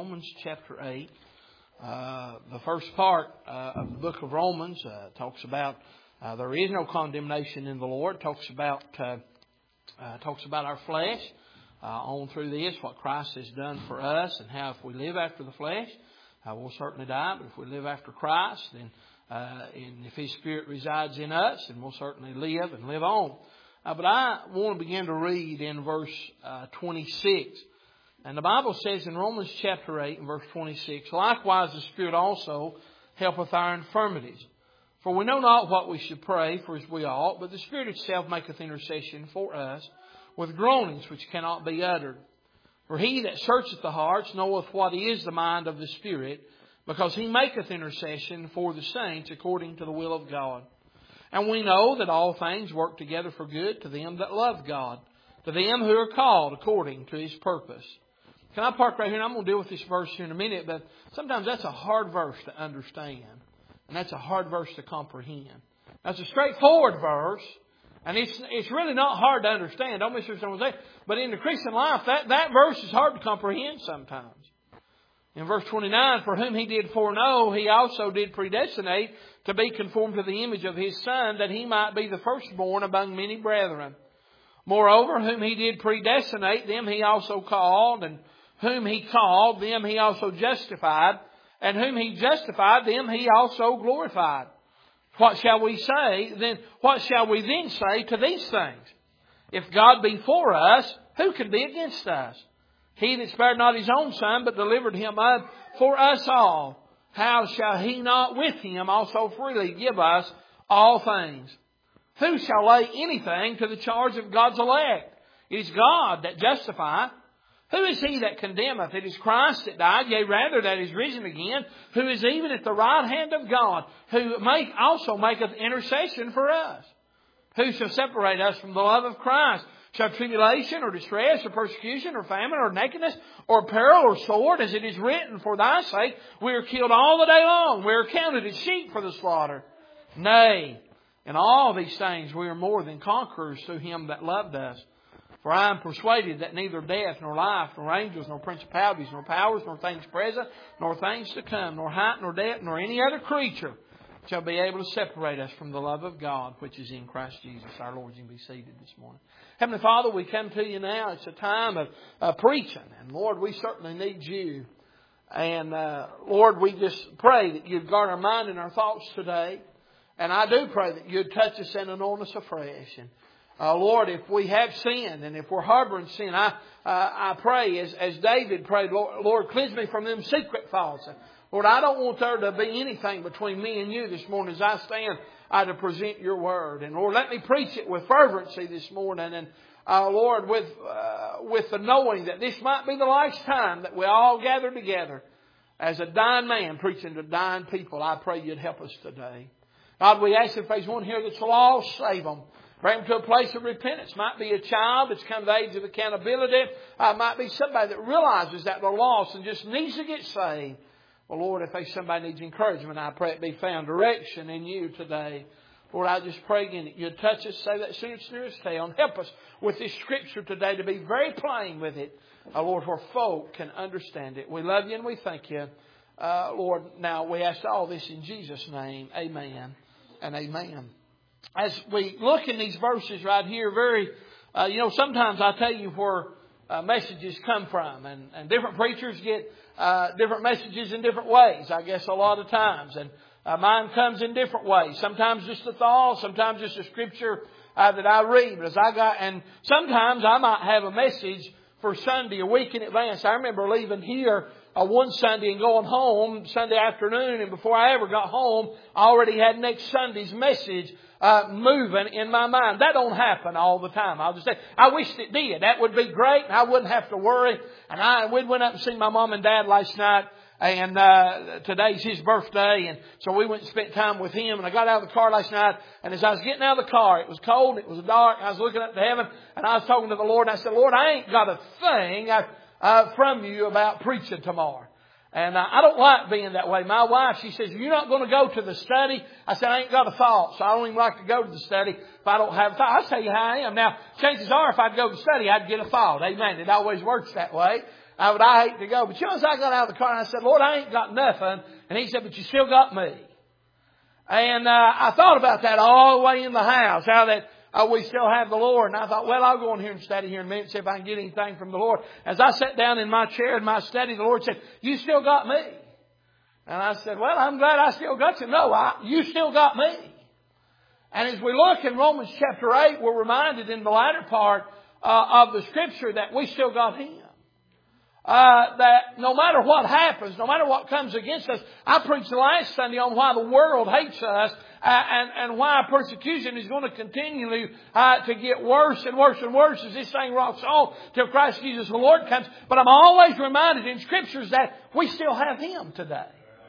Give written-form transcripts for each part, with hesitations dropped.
Romans chapter 8. The first part of the book of Romans talks about there is no condemnation in the Lord. Talks about our flesh on through this, what Christ has done for us, and how if we live after the flesh, we'll certainly die. But if we live after Christ, then and if His Spirit resides in us, then we'll certainly live and live on. But I want to begin to read in verse 26. And the Bible says in Romans chapter 8 and verse 26, likewise the Spirit also helpeth our infirmities. For we know not what we should pray for as we ought, but the Spirit itself maketh intercession for us with groanings which cannot be uttered. For He that searcheth the hearts knoweth what is the mind of the Spirit, because He maketh intercession for the saints according to the will of God. And we know that all things work together for good to them that love God, to them who are called according to His purpose. Can I park right here? And I'm going to deal with this verse here in a minute, but sometimes that's a hard verse to understand. And that's a hard verse to comprehend. That's a straightforward verse, and it's really not hard to understand. Don't misunderstand what I'm saying. But in the Christian life, that verse is hard to comprehend sometimes. In verse 29, for whom He did foreknow, He also did predestinate to be conformed to the image of His Son, that He might be the firstborn among many brethren. Moreover, whom He did predestinate, them He also called, and whom He called, them He also justified, and whom He justified, them He also glorified. What shall we say then? What shall we then say to these things? If God be for us, who can be against us? He that spared not His own Son, but delivered Him up for us all, how shall He not with Him also freely give us all things? Who shall lay anything to the charge of God's elect? It is God that justifieth. Who is He that condemneth? It is Christ that died, yea, rather that is risen again, who is even at the right hand of God, who also maketh intercession for us. Who shall separate us from the love of Christ? Shall tribulation or distress or persecution or famine or nakedness or peril or sword, as it is written, for Thy sake we are killed all the day long. We are counted as sheep for the slaughter. Nay, in all these things we are more than conquerors through Him that loved us. For I am persuaded that neither death, nor life, nor angels, nor principalities, nor powers, nor things present, nor things to come, nor height, nor depth, nor any other creature shall be able to separate us from the love of God, which is in Christ Jesus our Lord. You can be seated this morning. Heavenly Father, we come to You now. It's a time of preaching. And Lord, we certainly need You. And Lord, we just pray that You'd guard our mind and our thoughts today. And I do pray that You'd touch us and anoint us afresh. And Lord, if we have sinned and if we're harboring sin, I pray as David prayed, Lord, cleanse me from them secret faults. Lord, I don't want there to be anything between me and You this morning as I stand to present Your word. And Lord, let me preach it with fervency this morning. And Lord, with the knowing that this might be the last time that we all gather together as a dying man preaching to dying people, I pray You'd help us today. God, we ask if there's one here that's lost, save them. Bring them to a place of repentance. Might be a child that's come to the age of accountability. Might be somebody that realizes that they're lost and just needs to get saved. Well, Lord, if there's somebody needs encouragement, I pray it be found direction in You today. Lord, I just pray again that You'd touch us, say that soon as near as tail, and help us with this Scripture today to be very plain with it. Lord, where folk can understand it. We love You and we thank You. Lord, now we ask all this in Jesus' name. Amen and amen. As we look in these verses right here, sometimes I tell you where messages come from. And different preachers get different messages in different ways, I guess, a lot of times. And mine comes in different ways. Sometimes just a thought, sometimes just a scripture that I read. And sometimes I might have a message for Sunday a week in advance. I remember leaving here one Sunday and going home Sunday afternoon. And before I ever got home, I already had next Sunday's message moving in my mind. That don't happen all the time. I'll just say, I wished it did. That would be great. And I wouldn't have to worry. And we went up and seen my mom and dad last night. And today's his birthday. And so we went and spent time with him. And I got out of the car last night. And as I was getting out of the car, it was cold. It was dark. I was looking up to heaven. And I was talking to the Lord. And I said, Lord, I ain't got a thing from You about preaching tomorrow. And I don't like being that way. My wife, she says, you're not going to go to the study. I said, I ain't got a thought, so I don't even like to go to the study if I don't have a thought. I'll tell you how I am. Now, chances are if I'd go to the study, I'd get a thought. Amen. It always works that way. I hate to go. But as I got out of the car and I said, Lord, I ain't got nothing. And He said, but you still got me. And I thought about that all the way in the house, how that we still have the Lord. And I thought, well, I'll go in here and study here in a minute and see if I can get anything from the Lord. As I sat down in my chair in my study, the Lord said, you still got me. And I said, well, I'm glad I still got you. No, you still got me. And as we look in Romans chapter 8, we're reminded in the latter part of the Scripture that we still got Him. That no matter what happens, no matter what comes against us, I preached last Sunday on why the world hates us and why persecution is going to continue to get worse and worse and worse as this thing rocks on till Christ Jesus the Lord comes. But I'm always reminded in Scriptures that we still have Him today.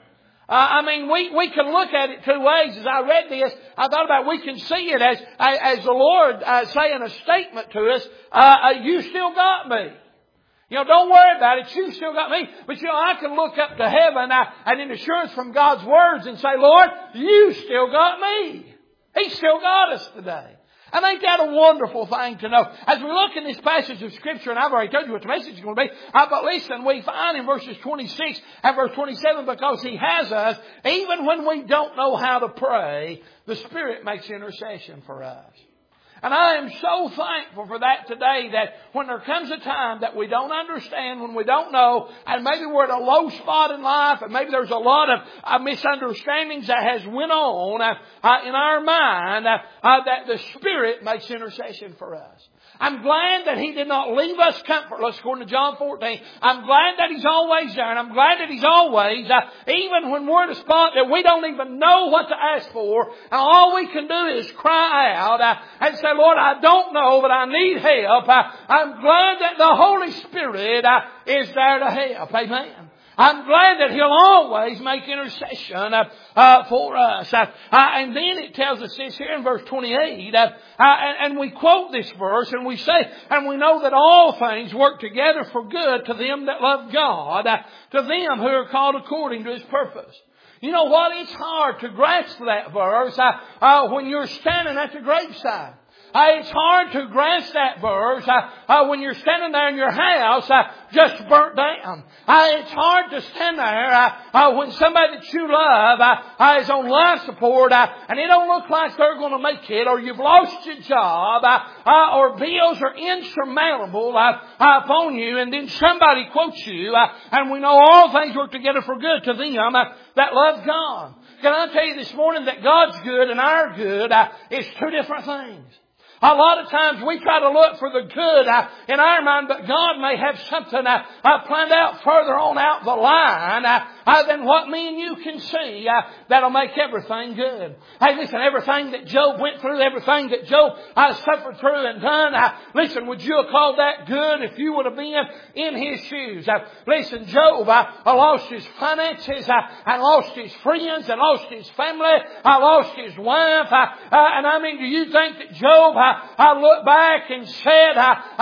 We can look at it two ways. As I read this, I thought about we can see it as the Lord saying a statement to us, you still got me. Don't worry about it. You still got me. But I can look up to heaven and in assurance from God's words and say, Lord, you still got me. He still got us today. And ain't that a wonderful thing to know? As we look in this passage of Scripture, and I've already told you what the message is going to be, but listen, we find in verses 26 and verse 27, because He has us, even when we don't know how to pray, the Spirit makes intercession for us. And I am so thankful for that today, that when there comes a time that we don't understand, when we don't know, and maybe we're at a low spot in life, and maybe there's a lot of misunderstandings that has went on in our mind, that the Spirit makes intercession for us. I'm glad that He did not leave us comfortless, according to John 14. I'm glad that He's always there, and I'm glad that He's always, even when we're at a spot that we don't even know what to ask for, and all we can do is cry out and say, Lord, I don't know, but I need help. I'm glad that the Holy Spirit is there to help. Amen. I'm glad that He'll always make intercession for us. And then it tells us this here in verse 28, and we quote this verse and we say, and we know that all things work together for good to them that love God, to them who are called according to His purpose. You know what? It's hard to grasp that verse when you're standing at the graveside. It's hard to grasp that verse when you're standing there in your house just burnt down. It's hard to stand there when somebody that you love is on life support and it don't look like they're going to make it, or you've lost your job, or bills are insurmountable upon you, and then somebody quotes you, and we know all things work together for good to them that love God. Can I tell you this morning that God's good and our good is two different things. A lot of times we try to look for the good in our mind, but God may have something planned out further on out the line than what me and you can see that'll make everything good. Hey, listen, everything that Job went through, everything that Job suffered through and done, listen, would you have called that good if you would have been in his shoes? Listen, Job lost his finances and lost his friends and lost his family, lost his wife. And I mean, do you think that Job looked back and said,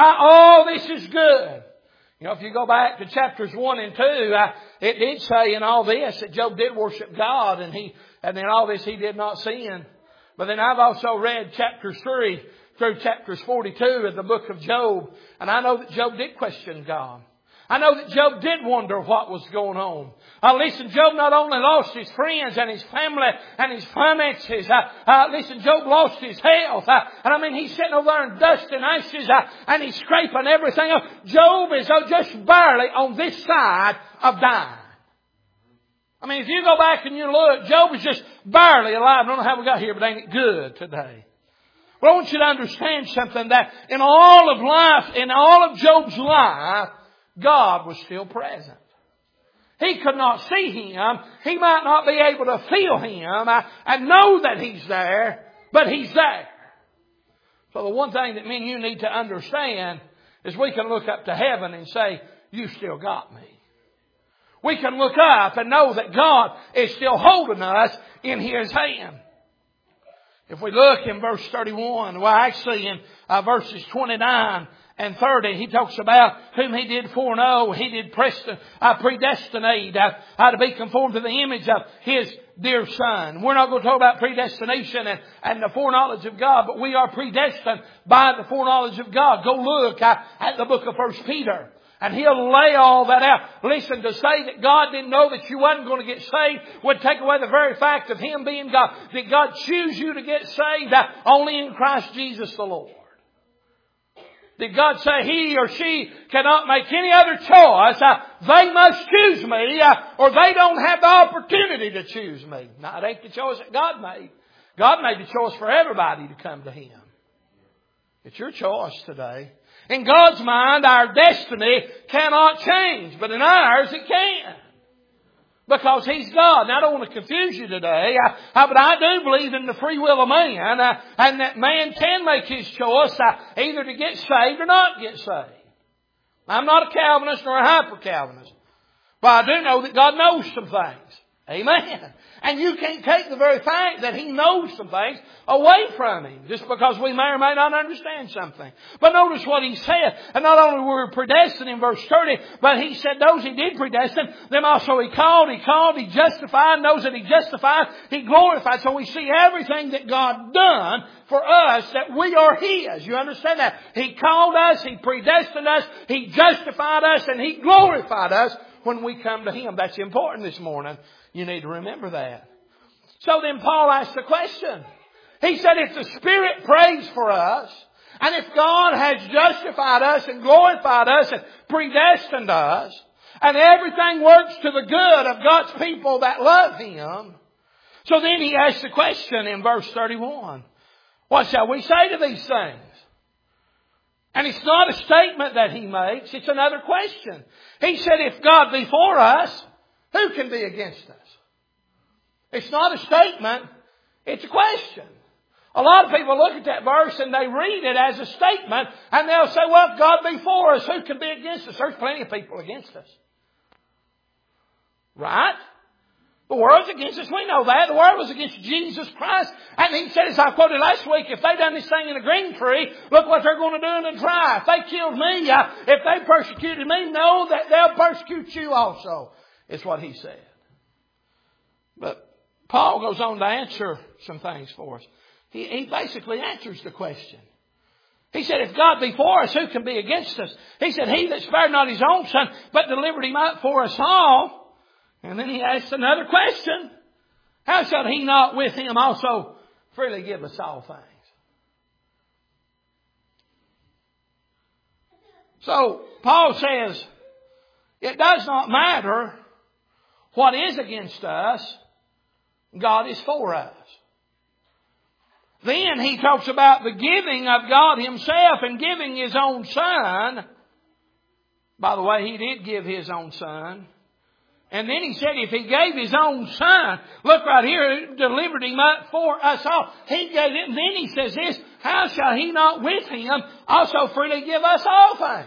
oh, this is good? If you go back to chapters 1 and 2, it did say in all this that Job did worship God, and in all this he did not sin. But then I've also read chapters 3 through chapters 42 of the book of Job, and I know that Job did question God. I know that Job did wonder what was going on. Listen, Job not only lost his friends and his family and his finances. Listen, Job lost his health. And I mean, he's sitting over there in dust and ashes and he's scraping everything up. Job is just barely on this side of dying. I mean, if you go back and you look, Job is just barely alive. I don't know how we got here, but ain't it good today? Well, I want you to understand something, that in all of life, in all of Job's life, God was still present. He could not see Him. He might not be able to feel Him and know that He's there, but He's there. So the one thing that me and you need to understand is we can look up to heaven and say, you still got me. We can look up and know that God is still holding us in His hand. If we look in verse 31, well actually in verses 29 and 30, he talks about whom He did foreknow, He did predestinate to be conformed to the image of His dear Son. We're not going to talk about predestination and the foreknowledge of God, but we are predestined by the foreknowledge of God. Go look at the book of 1 Peter. And He'll lay all that out. Listen, to say that God didn't know that you wasn't going to get saved would take away the very fact of Him being God. Did God choose you to get saved? Only in Christ Jesus the Lord. Did God say He or she cannot make any other choice? They must choose me, or they don't have the opportunity to choose me. No, it ain't the choice that God made. God made the choice for everybody to come to Him. It's your choice today. In God's mind, our destiny cannot change, but in ours it can. Because He's God. Now I don't want to confuse you today, but I do believe in the free will of man, and that man can make his choice either to get saved or not get saved. I'm not a Calvinist nor a hyper-Calvinist, but I do know that God knows some things. Amen. And you can't take the very fact that He knows some things away from Him just because we may or may not understand something. But notice what He said. And not only were we predestined in verse 30, but He said those He did predestine, them also He called, He justified, and those that He justified, He glorified. So we see everything that God done for us, that we are His. You understand that? He called us, He predestined us, He justified us, and He glorified us when we come to Him. That's important this morning. You need to remember that. So then Paul asked the question. He said, if the Spirit prays for us, and if God has justified us and glorified us and predestined us, and everything works to the good of God's people that love Him, so then he asked the question in verse 31. What shall we say to these things? And it's not a statement that he makes, it's another question. He said, if God be for us, who can be against us? It's not a statement, it's a question. A lot of people look at that verse and they read it as a statement and they'll say, well, if God be for us, who can be against us? There's plenty of people against us. Right? The world's against us. We know that. The world was against Jesus Christ. And He said, as I quoted last week, if they done this thing in a green tree, look what they're going to do in a dry. If they killed me, if they persecuted me, know that they'll persecute you also. Is what he said. But Paul goes on to answer some things for us. He basically answers the question. He said, if God be for us, who can be against us? He said, He that spared not His own Son, but delivered Him up for us all. And then he asked another question. How shall He not with Him also freely give us all things? So Paul says, it does not matter what is against us, God is for us. Then he talks about the giving of God Himself and giving His own Son. By the way, He did give His own Son. And then he said if He gave His own Son, look right here, delivered Him up for us all. He gave it, and then he says this, how shall He not with Him also freely give us all things?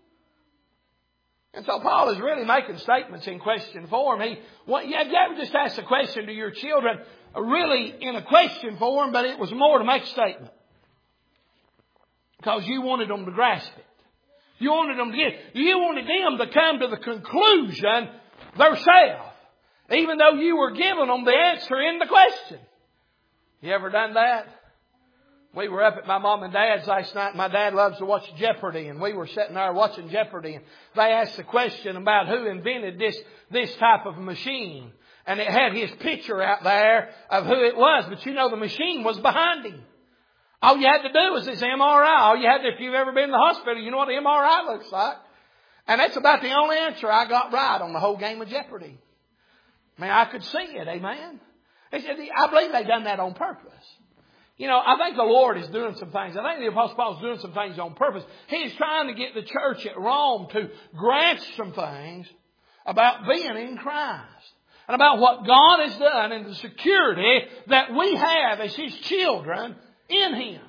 And so Paul is really making statements in question form. You ever just ask a question to your children, really in a question form, but it was more to make a statement. Because you wanted them to grasp it. You wanted them to get it. You wanted them to come to the conclusion themselves, even though you were giving them the answer in the question. You ever done that? We were up at my mom and dad's last night. My dad loves to watch Jeopardy, and we were sitting there watching Jeopardy, and they asked the question about who invented this type of machine. And it had his picture out there of who it was, but you know the machine was behind him. All you had to do was this MRI. All you had to, if you've ever been in the hospital, you know what an MRI looks like. And that's about the only answer I got right on the whole game of Jeopardy. Man, I could see it, amen. They said, I believe they done that on purpose. You know, I think the Lord is doing some things. I think the Apostle Paul is doing some things on purpose. He's trying to get the church at Rome to grasp some things about being in Christ. And about what God has done and the security that we have as His children in Him.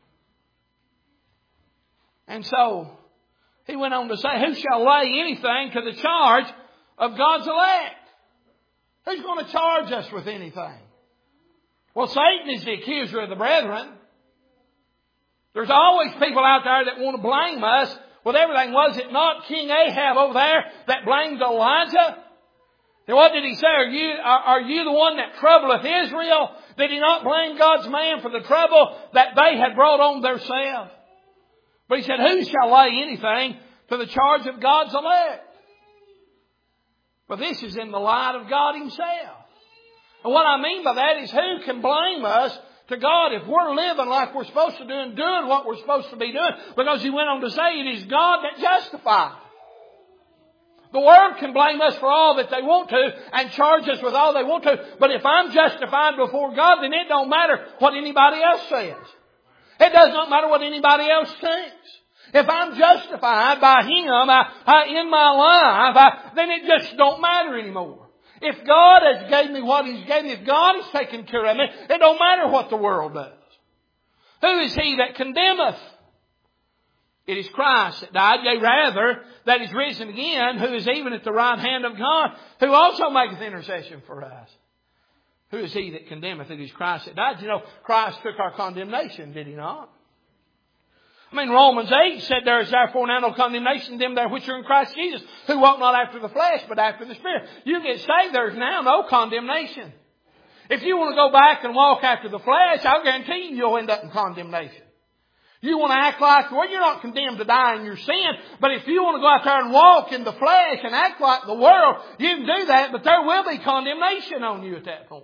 And so, he went on to say, who shall lay anything to the charge of God's elect? Who's going to charge us with anything? Well, Satan is the accuser of the brethren. There's always people out there that want to blame us with everything. Was it not King Ahab over there that blamed Elijah? And what did he say? Are you the one that troubleth Israel? Did he not blame God's man for the trouble that they had brought on themselves? But he said, who shall lay anything to the charge of God's elect. But this is in the light of God Himself. And what I mean by that is, who can blame us to God if we're living like we're supposed to do and doing what we're supposed to be doing? Because He went on to say it is God that justifies. The world can blame us for all that they want to and charge us with all they want to. But if I'm justified before God, then it don't matter what anybody else says. It does not matter what anybody else thinks. If I'm justified by Him in my life, then it just don't matter anymore. If God has gave me what He's gave me, if God has taken care of me, it don't matter what the world does. Who is He that condemneth? It is Christ that died, yea rather, that is risen again, who is even at the right hand of God, who also maketh intercession for us. Who is He that condemneth? It is Christ that died. You know, Christ took our condemnation, did He not? I mean, Romans 8 said, there is therefore now no condemnation to them there which are in Christ Jesus, who walk not after the flesh, but after the Spirit. You get saved, there is now no condemnation. If you want to go back and walk after the flesh, I'll guarantee you'll end up in condemnation. You want to act like, well, you're not condemned to die in your sin, but if you want to go out there and walk in the flesh and act like the world, you can do that, but there will be condemnation on you at that point.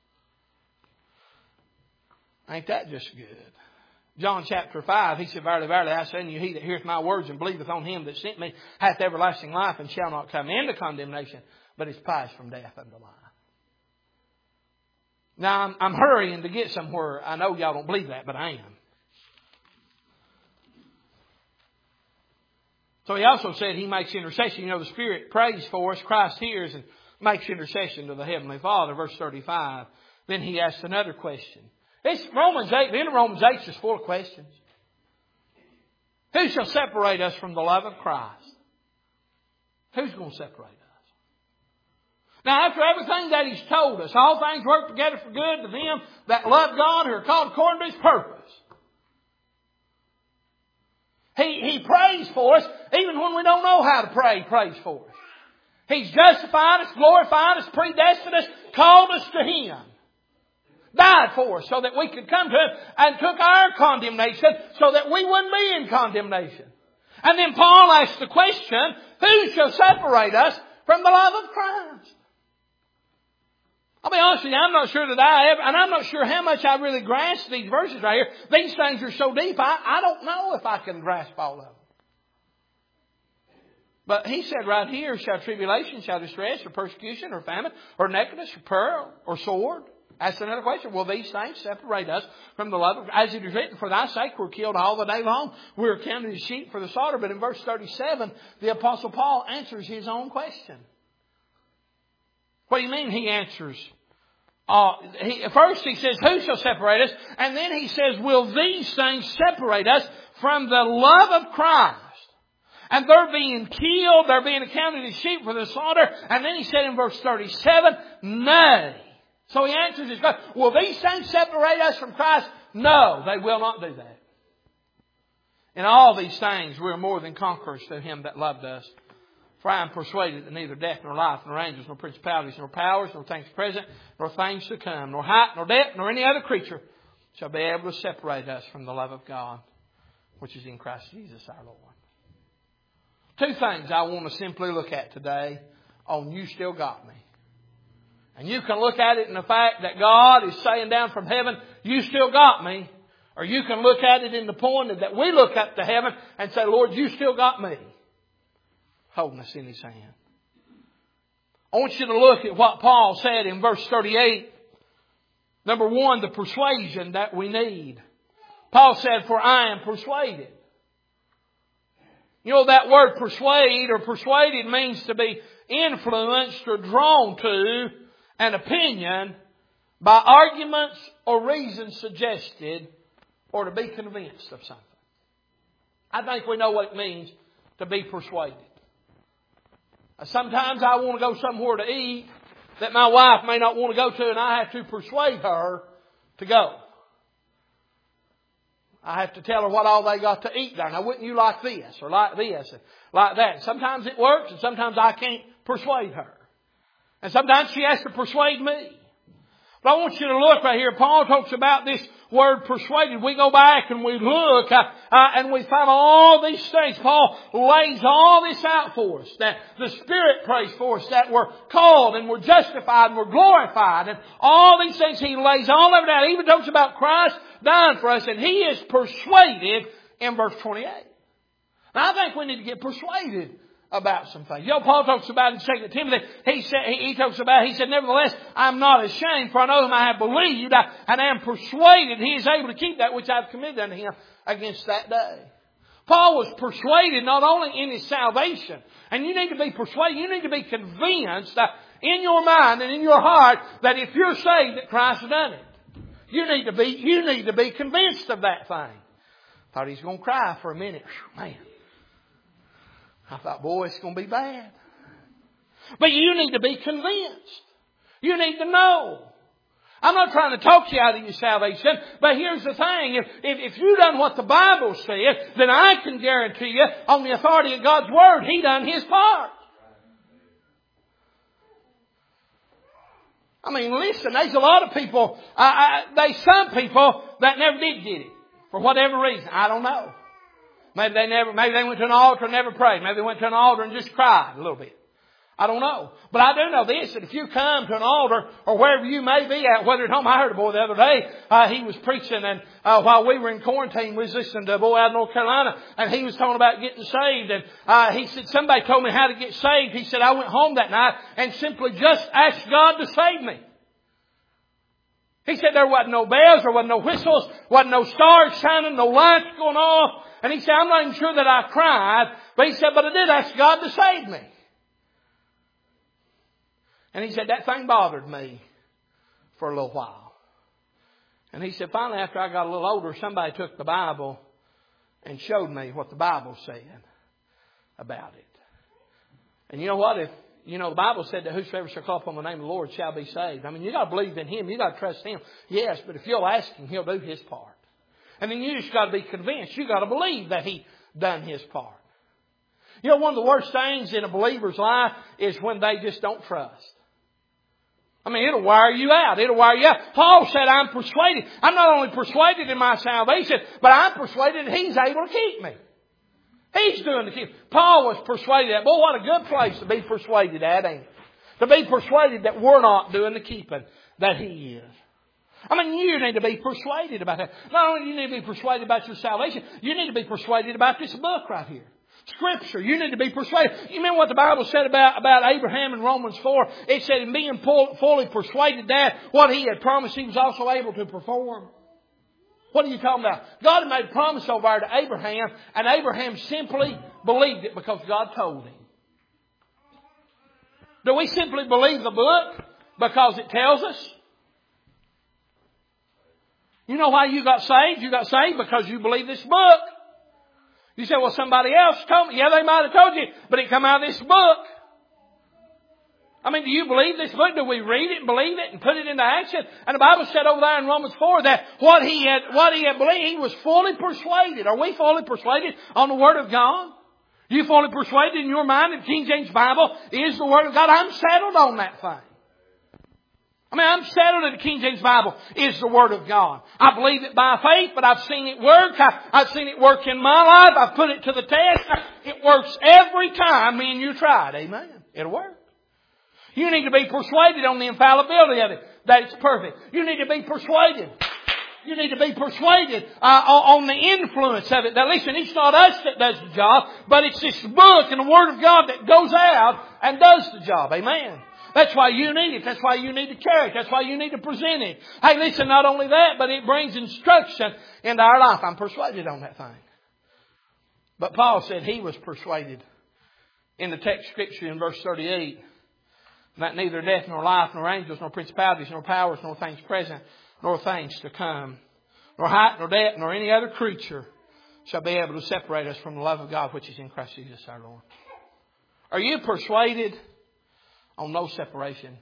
Ain't that just good? John chapter 5, He said, verily, verily, I say unto you, he that heareth my words and believeth on Him that sent me hath everlasting life and shall not come into condemnation, but is passed from death unto life. Now, I'm hurrying to get somewhere. I know y'all don't believe that, but I am. So He also said He makes intercession. You know, the Spirit prays for us. Christ hears and makes intercession to the Heavenly Father. Verse 35. Then He asks another question. It's Romans 8. The end of Romans 8 is just full of questions. Who shall separate us from the love of Christ? Who's going to separate us? Now, after everything that He's told us, all things work together for good to them that love God, who are called according to His purpose. He prays for us, even when we don't know how to pray, He prays for us. He's justified us, glorified us, predestined us, called us to Him. Died for us so that we could come to Him and took our condemnation so that we wouldn't be in condemnation. And then Paul asks the question, who shall separate us from the love of Christ? I'll be honest with you, I'm not sure that and I'm not sure how much I really grasp these verses right here. These things are so deep, I don't know if I can grasp all of them. But he said right here, shall tribulation, shall distress, or persecution, or famine, or nakedness, or peril, or sword? Ask another question. Will these things separate us from the love of God? As it is written, for thy sake we're killed all the day long. We're counted as sheep for the slaughter. But in verse 37, the Apostle Paul answers his own question. What do you mean he answers? First he says, who shall separate us? And then he says, will these things separate us from the love of Christ? And they're being killed. They're being accounted as sheep for the slaughter. And then he said in verse 37, nay. So he answers his question. Will these things separate us from Christ? No, they will not do that. In all these things we are more than conquerors through Him that loved us. For I am persuaded that neither death, nor life, nor angels, nor principalities, nor powers, nor things present, nor things to come, nor height, nor depth, nor any other creature shall be able to separate us from the love of God, which is in Christ Jesus our Lord. Two things I want to simply look at today on You Still Got Me. And you can look at it in the fact that God is saying down from heaven, you still got me. Or you can look at it in the point that we look up to heaven and say, Lord, you still got me. Holding us in His hand. I want you to look at what Paul said in verse 38. Number one, the persuasion that we need. Paul said, for I am persuaded. You know, that word persuade or persuaded means to be influenced or drawn to an opinion by arguments or reasons suggested, or to be convinced of something. I think we know what it means to be persuaded. Sometimes I want to go somewhere to eat that my wife may not want to go to, and I have to persuade her to go. I have to tell her what all they got to eat there. Now, wouldn't you like this or like this and like that? Sometimes it works, and sometimes I can't persuade her. And sometimes she has to persuade me. But I want you to look right here. Paul talks about this word persuaded. We go back and we look and we find all these things. Paul lays all this out for us. That the Spirit prays for us. That we're called and we're justified and we're glorified. And all these things He lays all of it out. He even talks about Christ dying for us. And He is persuaded in verse 28. Now I think we need to get persuaded about some things. You know, Paul talks about in 2 Timothy, he said, nevertheless, I'm not ashamed, for I know whom I have believed, and I am persuaded He is able to keep that which I've committed unto Him against that day. Paul was persuaded not only in his salvation, and you need to be persuaded, you need to be convinced in your mind and in your heart that if you're saved that Christ has done it. You need to be convinced of that thing. Thought he's going to cry for a minute. Man. I thought, boy, it's going to be bad. But you need to be convinced. You need to know. I'm not trying to talk you out of your salvation, but here's the thing. If you've done what the Bible says, then I can guarantee you, on the authority of God's Word, He done His part. I mean, listen, there's a lot of people, there's some people that never did get it. For whatever reason. I don't know. Maybe they went to an altar and never prayed. Maybe they went to an altar and just cried a little bit. I don't know. But I do know this, that if you come to an altar or wherever you may be at, whether at home, I heard a boy the other day, he was preaching and while we were in quarantine, we was listening to a boy out of North Carolina and he was talking about getting saved and he said, somebody told me how to get saved. He said, I went home that night and simply just asked God to save me. He said there wasn't no bells, there wasn't no whistles, wasn't no stars shining, no lights going off. And he said, I'm not even sure that I cried. But he said, but I did ask God to save me. And he said, that thing bothered me for a little while. And he said, finally, after I got a little older, somebody took the Bible and showed me what the Bible said about it. And you know what? The Bible said that whosoever shall call upon the name of the Lord shall be saved. I mean, you got to believe in Him. You got to trust Him. Yes, but if you'll ask Him, He'll do His part. And then you just got to be convinced. You got to believe that He done His part. You know, one of the worst things in a believer's life is when they just don't trust. I mean, it'll wear you out. It'll wear you out. Paul said, I'm persuaded. I'm not only persuaded in my salvation, but I'm persuaded that He's able to keep me. He's doing the keeping. Paul was persuaded that. Boy, what a good place to be persuaded at, ain't it? To be persuaded that we're not doing the keeping, that He is. I mean, you need to be persuaded about that. Not only do you need to be persuaded about your salvation, you need to be persuaded about this book right here. Scripture. You need to be persuaded. You remember what the Bible said about Abraham in Romans 4? It said, in being fully persuaded that what He had promised, He was also able to perform. What are you talking about? God had made a promise over there to Abraham, and Abraham simply believed it because God told him. Do we simply believe the book because it tells us? You know why you got saved? You got saved because you believe this book. You say, well, somebody else told me. Yeah, they might have told you, but it come out of this book. I mean, do you believe this book? Do we read it and believe it and put it into action? And the Bible said over there in Romans 4 that what he had believed, he was fully persuaded. Are we fully persuaded on the Word of God? You fully persuaded in your mind that King James Bible is the Word of God? I'm settled on that thing. I mean, I'm settled that the King James Bible is the Word of God. I believe it by faith, but I've seen it work. I've seen it work in my life. I've put it to the test. It works every time me and you try it. Amen. It'll work. You need to be persuaded on the infallibility of it, that it's perfect. You need to be persuaded. You need to be persuaded on the influence of it. That, listen, it's not us that does the job, but it's this book and the Word of God that goes out and does the job. Amen. That's why you need it. That's why you need to carry it. That's why you need to present it. Hey, listen, not only that, but it brings instruction into our life. I'm persuaded on that thing. But Paul said he was persuaded in the text scripture in verse 38 that neither death nor life nor angels nor principalities nor powers nor things present nor things to come nor height nor depth nor any other creature shall be able to separate us from the love of God which is in Christ Jesus our Lord. Are you persuaded on no separation?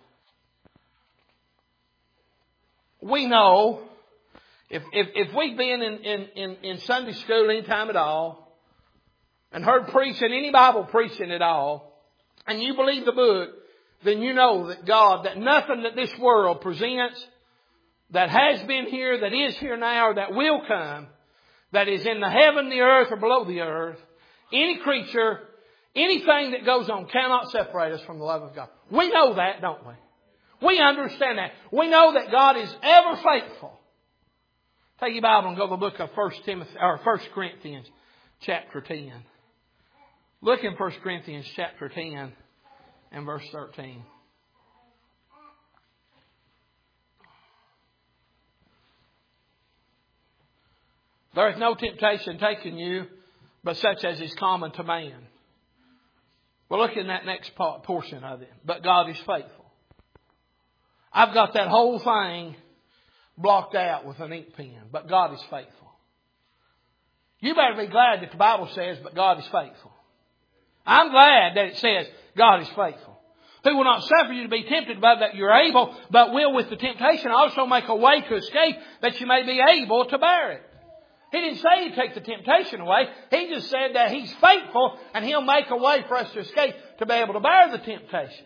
We know if we've been in Sunday school any time at all and heard preaching, any Bible preaching at all, and you believe the book, then you know that God, that nothing that this world presents that has been here, that is here now, or that will come, that is in the heaven, the earth, or below the earth, any creature, anything that goes on cannot separate us from the love of God. We know that, don't we? We understand that. We know that God is ever faithful. Take your Bible and go to the book of 1 Corinthians chapter 10. Look in 1 Corinthians chapter 10 and verse 13. There is no temptation taken you, but such as is common to man. Well, look in that next portion of it. But God is faithful. I've got that whole thing blocked out with an ink pen. But God is faithful. You better be glad that the Bible says, but God is faithful. I'm glad that it says, God is faithful. Who will not suffer you to be tempted above that you're able, but will with the temptation also make a way to escape, that you may be able to bear it. He didn't say He'd take the temptation away. He just said that He's faithful and He'll make a way for us to escape, to be able to bear the temptation.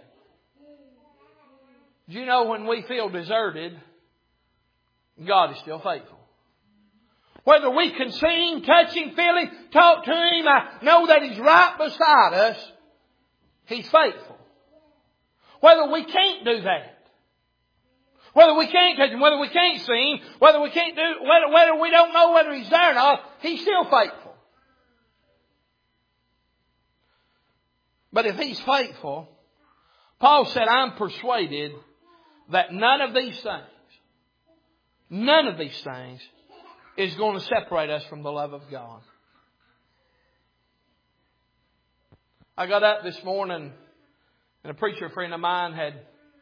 Do you know when we feel deserted, God is still faithful? Whether we can see Him, touch Him, feel Him, talk to Him, I know that He's right beside us. He's faithful. Whether we can't do that, whether we can't touch Him, whether we can't see Him, whether we can't do, whether we don't know whether He's there or not, He's still faithful. But if He's faithful, Paul said, I'm persuaded that none of these things is going to separate us from the love of God. I got up this morning and a preacher friend of mine had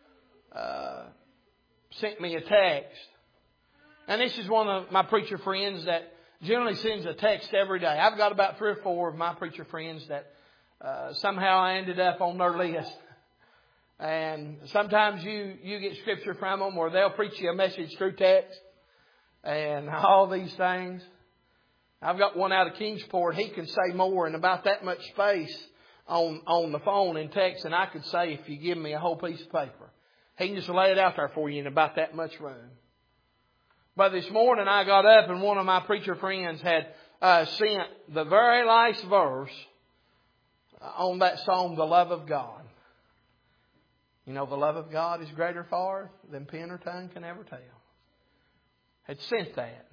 sent me a text. And this is one of my preacher friends that generally sends a text every day. I've got about 3 or 4 of my preacher friends that somehow I ended up on their list. And sometimes you get scripture from them, or they'll preach you a message through text and all these things. I've got one out of Kingsport. He can say more in about that much space on the phone and text than I could say if you give me a whole piece of paper. He can just lay it out there for you in about that much room. But this morning I got up and one of my preacher friends had sent the very last verse on that song, The Love of God. You know, the love of God is greater far than pen or tongue can ever tell. Had sent that.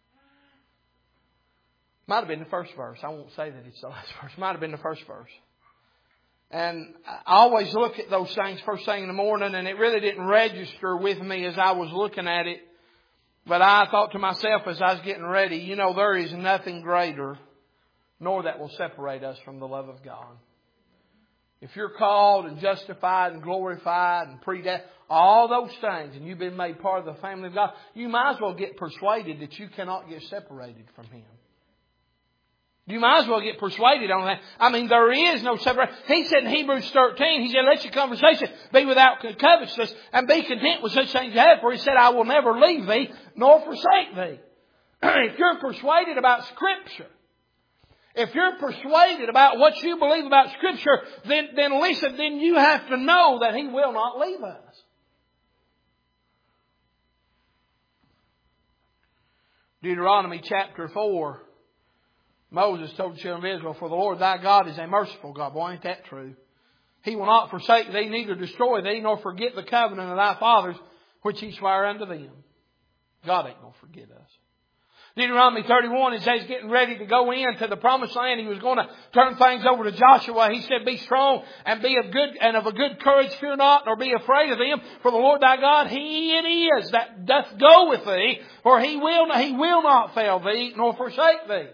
Might have been the first verse. I won't say that it's the last verse. Might have been the first verse. And I always look at those things first thing in the morning, and it really didn't register with me as I was looking at it. But I thought to myself as I was getting ready, you know, there is nothing greater nor that will separate us from the love of God. If you're called and justified and glorified and predestined, all those things, and you've been made part of the family of God, you might as well get persuaded that you cannot get separated from Him. You might as well get persuaded on that. I mean, there is no separation. He said in Hebrews 13, He said, let your conversation be without covetousness and be content with such things you have. For He said, I will never leave thee nor forsake thee. If you're persuaded about Scripture, if you're persuaded about what you believe about Scripture, then listen, then you have to know that He will not leave us. Deuteronomy chapter 4. Moses told the children of Israel, for the Lord thy God is a merciful God. Boy, ain't that true? He will not forsake thee, neither destroy thee, nor forget the covenant of thy fathers, which He sware unto them. God ain't going to forget us. Deuteronomy 31, as He's getting ready to go into the promised land, He was going to turn things over to Joshua. He said, be strong and be of a good courage, fear not, nor be afraid of them. For the Lord thy God, He it is that doth go with thee, for He will not fail thee, nor forsake thee.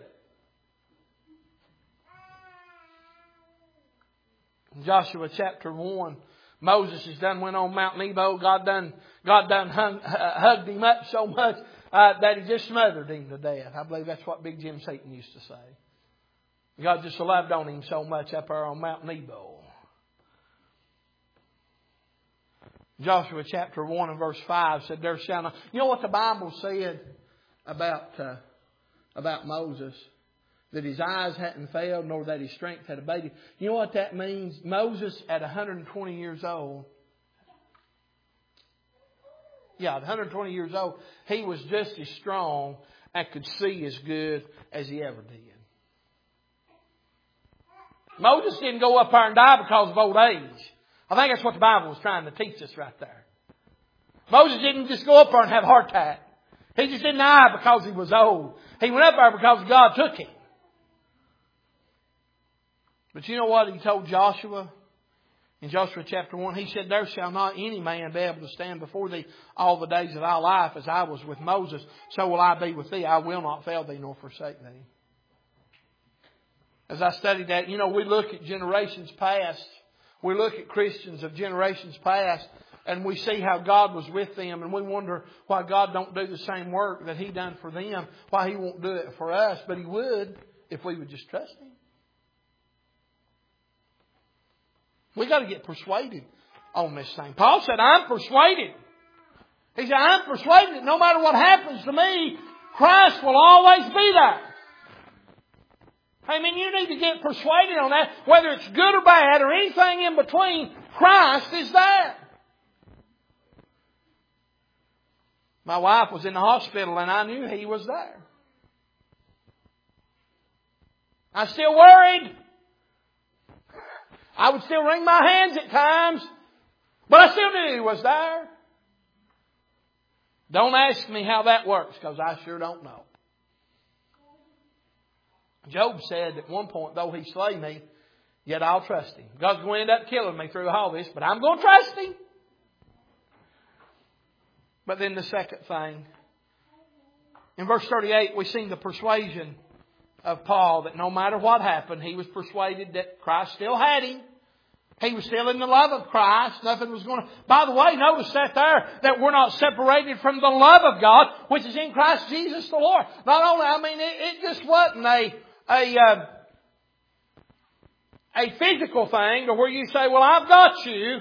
Joshua chapter 1, Moses went on Mount Nebo. God done hugged him up so much that He just smothered him to death. I believe that's what Big Jim Satan used to say. God just loved on him so much up there on Mount Nebo. Joshua chapter 1 and verse 5 said, there shall not... You know what the Bible said about Moses? That his eyes hadn't failed, nor that his strength had abated. You know what that means? Moses, at 120 years old, Yeah, 120 years old. He was just as strong and could see as good as he ever did. Moses didn't go up there and die because of old age. I think that's what the Bible was trying to teach us right there. Moses didn't just go up there and have a heart attack. He just didn't die because he was old. He went up there because God took him. But you know what he told Joshua? In Joshua chapter 1, he said, there shall not any man be able to stand before thee all the days of thy life. As I was with Moses, so will I be with thee. I will not fail thee nor forsake thee. As I studied that, we look at generations past. We look at Christians of generations past, and we see how God was with them, and we wonder why God don't do the same work that He done for them, why He won't do it for us, but He would if we would just trust Him. We got to get persuaded on this thing. Paul said, I'm persuaded. He said, I'm persuaded that no matter what happens to me, Christ will always be there. Amen. You need to get persuaded on that. Whether it's good or bad or anything in between, Christ is there. My wife was in the hospital and I knew He was there. I was still worried. I would still wring my hands at times, but I still knew He was there. Don't ask me how that works, because I sure don't know. Job said at one point, though He slay me, yet I'll trust Him. God's going to end up killing me through all this, but I'm going to trust Him. But then the second thing, in verse 38, we see the persuasion of Paul that no matter what happened, he was persuaded that Christ still had him. He was still in the love of Christ. Nothing was going to... By the way, notice that we're not separated from the love of God, which is in Christ Jesus the Lord. Not only, it just wasn't a physical thing to where you say, well, I've got you.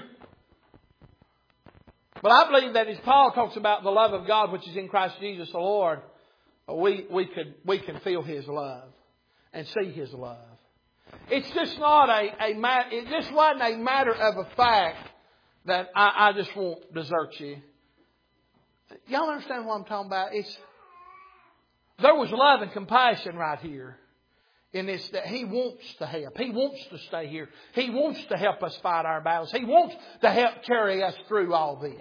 But I believe that as Paul talks about the love of God, which is in Christ Jesus the Lord, we can feel His love and see His love. It's just not it just wasn't a matter of a fact that I just won't desert you. Y'all understand what I'm talking about? There was love and compassion right here in this, that He wants to help. He wants to stay here. He wants to help us fight our battles. He wants to help carry us through all this.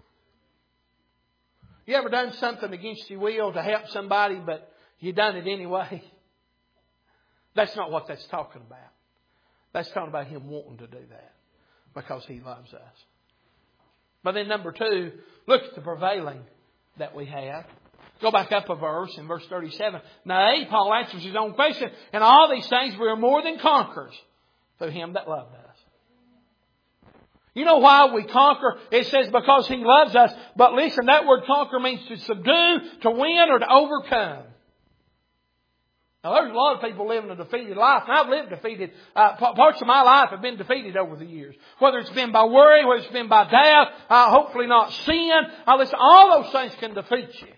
You ever done something against your will to help somebody, but you done it anyway? That's not what that's talking about. That's talking about Him wanting to do that because He loves us. But then number 2, look at the prevailing that we have. Go back up a verse in verse 37. Nay, Paul answers his own question. In all these things we are more than conquerors through Him that loved us. You know why we conquer? It says because He loves us. But listen, that word conquer means to subdue, to win, or to overcome. Now, there's a lot of people living a defeated life. And I've lived defeated. Parts of my life have been defeated over the years. Whether it's been by worry, whether it's been by doubt, hopefully not sin. Listen, all those things can defeat you.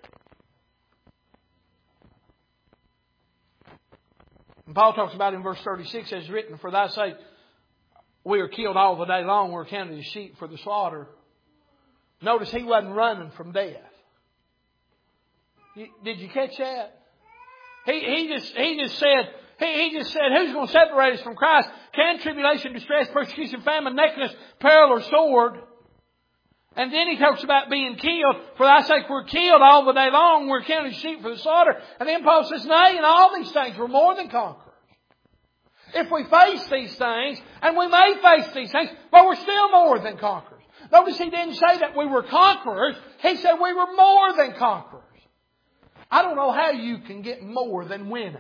And Paul talks about in verse 36, as written, for thy sake we are killed all the day long. We're counted as sheep for the slaughter. Notice he wasn't running from death. Did you catch that? He just said, who's going to separate us from Christ? Can tribulation, distress, persecution, famine, nakedness, peril, or sword? And then he talks about being killed. For thy sake we're killed all the day long. We're counted as sheep for the slaughter. And then Paul says, nay, in all these things we're more than conquerors. If we face these things, and we may face these things, but we're still more than conquerors. Notice he didn't say that we were conquerors. He said we were more than conquerors. I don't know how you can get more than winning.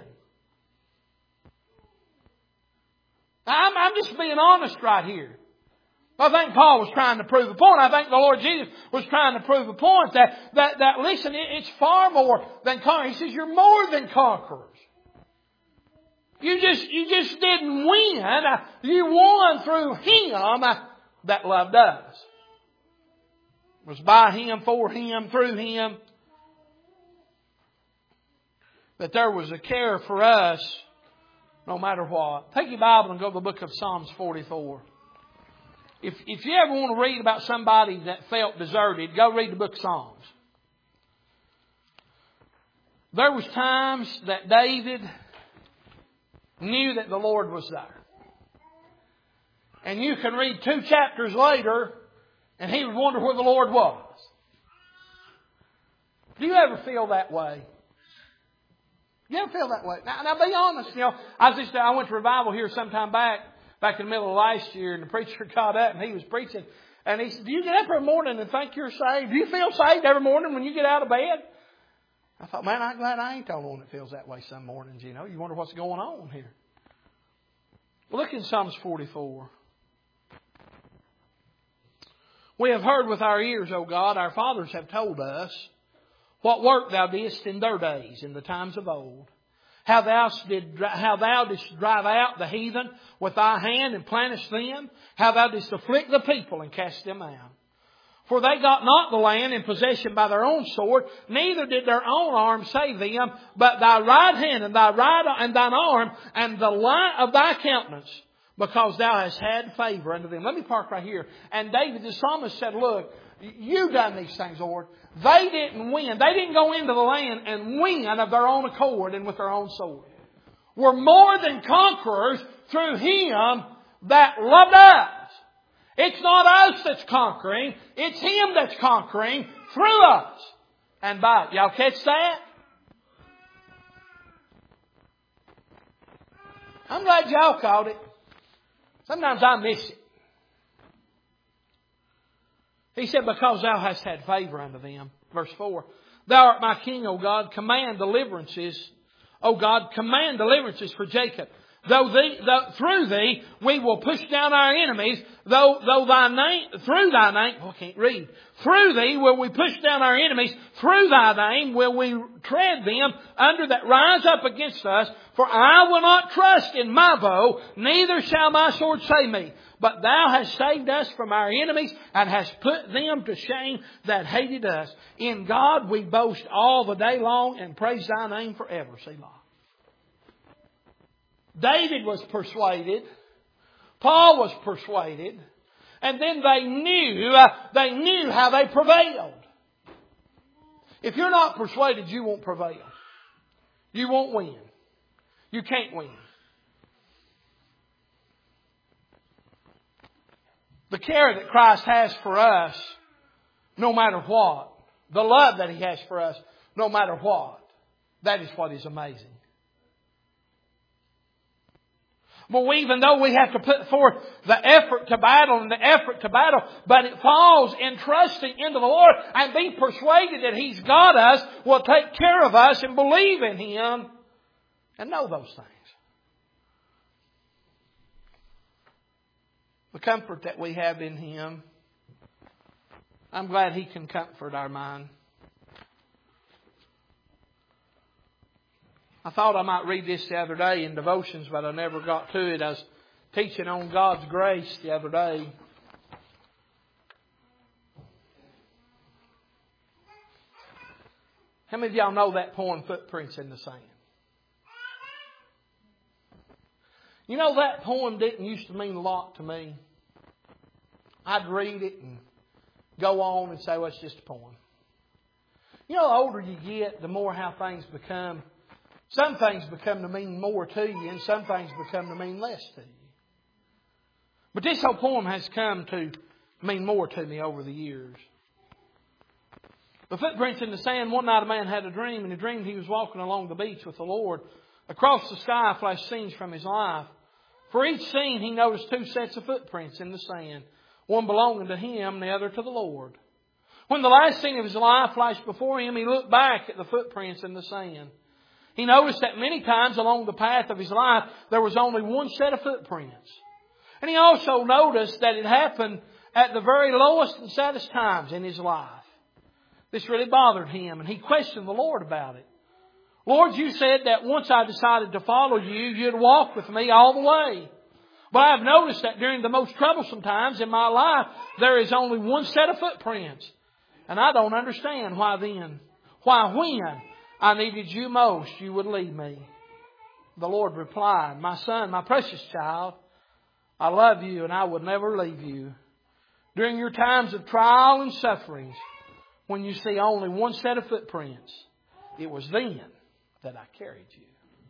I'm just being honest right here. I think Paul was trying to prove a point. I think the Lord Jesus was trying to prove a point that listen, it's far more than conquerors. He says you're more than conquerors. You just didn't win. You won through Him that loved us. It was by Him, for Him, through Him, that there was a care for us no matter what. Take your Bible and go to the book of Psalms 44. If you ever want to read about somebody that felt deserted, go read the book of Psalms. There was times that David knew that the Lord was there. And you can read 2 chapters later and he would wonder where the Lord was. Do you ever feel that way? You ever feel that way? Now be honest. I went to revival here sometime back in the middle of last year, and the preacher got up and he was preaching. And he said, do you get up every morning and think you're saved? Do you feel saved every morning when you get out of bed? I thought, man, I'm glad I ain't the only one that feels that way some mornings, You wonder what's going on here. Look in Psalms 44. We have heard with our ears, O God, our fathers have told us, what work Thou didst in their days, in the times of old. How Thou didst drive out the heathen with Thy hand and plantest them. How Thou didst afflict the people and cast them out. For they got not the land in possession by their own sword, neither did their own arm save them, but Thy right hand and Thine arm and the light of Thy countenance, because Thou hast had favor unto them. Let me park right here. And David the psalmist said, look, You done these things, Lord. They didn't win. They didn't go into the land and win of their own accord and with their own sword. We're more than conquerors through Him that loved us. It's not us that's conquering. It's Him that's conquering through us and by it. Y'all catch that? I'm glad y'all caught it. Sometimes I miss it. He said, because Thou hast had favor unto them. Verse 4. Thou art my King, O God. Command deliverances. O God, command deliverances for Jacob. Through Thee we will push down our enemies. Through Thee will we push down our enemies. Through Thy name will we tread them under that rise up against us. For I will not trust in my bow, neither shall my sword save me. But Thou hast saved us from our enemies and hast put them to shame that hated us. In God we boast all the day long and praise Thy name forever. Selah. David was persuaded. Paul was persuaded. And then they knew how they prevailed. If you're not persuaded, you won't prevail. You won't win. You can't win. The care that Christ has for us, no matter what. The love that He has for us, no matter what. That is what is amazing. Well, even though we have to put forth the effort to battle, but it falls in trusting into the Lord and being persuaded that He's got us, will take care of us, and believe in Him and know those things. The comfort that we have in Him, I'm glad He can comfort our mind. I thought I might read this the other day in devotions, but I never got to it. I was teaching on God's grace the other day. How many of y'all know that poem, Footprints in the Sand? You know, that poem didn't used to mean a lot to me. I'd read it and go on and say, well, it's just a poem. You know, the older you get, the more how things become. Some things become to mean more to you, and some things become to mean less to you. But this whole poem has come to mean more to me over the years. The footprints in the sand. One night a man had a dream, and he dreamed he was walking along the beach with the Lord. Across the sky flashed scenes from his life. For each scene he noticed 2 sets of footprints in the sand, one belonging to him and the other to the Lord. When the last scene of his life flashed before him, he looked back at the footprints in the sand. He noticed that many times along the path of his life, there was only one set of footprints. And he also noticed that it happened at the very lowest and saddest times in his life. This really bothered him, and he questioned the Lord about it. Lord, You said that once I decided to follow You, You'd walk with me all the way. But I've noticed that during the most troublesome times in my life, there is only one set of footprints. And I don't understand why when I needed You most, You would lead me. The Lord replied, my son, my precious child, I love you and I will never leave you During your times of trial and sufferings, when you see only one set of footprints, it was then that I carried you.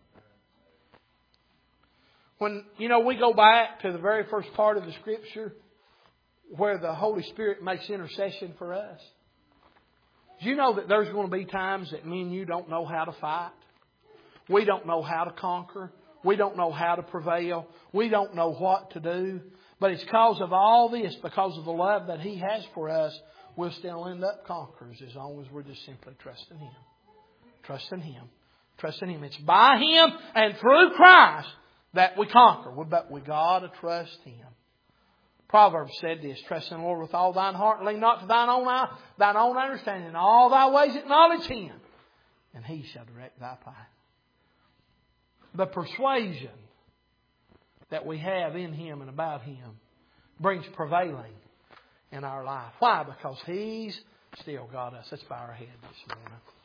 When, we go back to the very first part of the Scripture where the Holy Spirit makes intercession for us. Do you know that there's going to be times that me and you don't know how to fight? We don't know how to conquer. We don't know how to prevail. We don't know what to do. But it's because of all this, because of the love that He has for us, we'll still end up conquerors as long as we're just simply trusting Him. Trusting Him. Trusting Him. It's by Him and through Christ that we conquer. But we got to trust Him. Proverbs said this, trust in the Lord with all thine heart, and lean not to thine own understanding. In all thy ways acknowledge Him, and He shall direct thy path. The persuasion that we have in Him and about Him brings prevailing in our life. Why? Because He's still got us. Let's bow our head this morning.